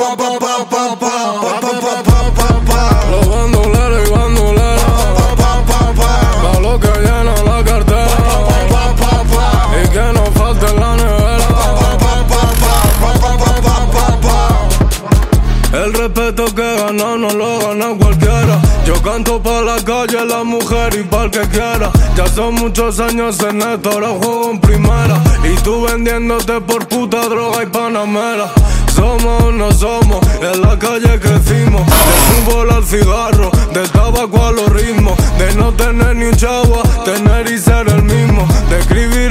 Los bandoleros y bandoleras, pa' lo que llena la cartera, y que no falte la nevera. El respeto que gana no lo gana cualquiera. Yo canto pa' la calle, la mujer y pa' el que quiera. Ya son muchos años en esto, ahora juego en primera. Y tú vendiéndote por puta droga y panamera. Somos o no somos, en la calle crecimos. De fútbol al cigarro, del tabaco a los ritmos. De no tener ni un chavo a tener y ser el mismo. De escribir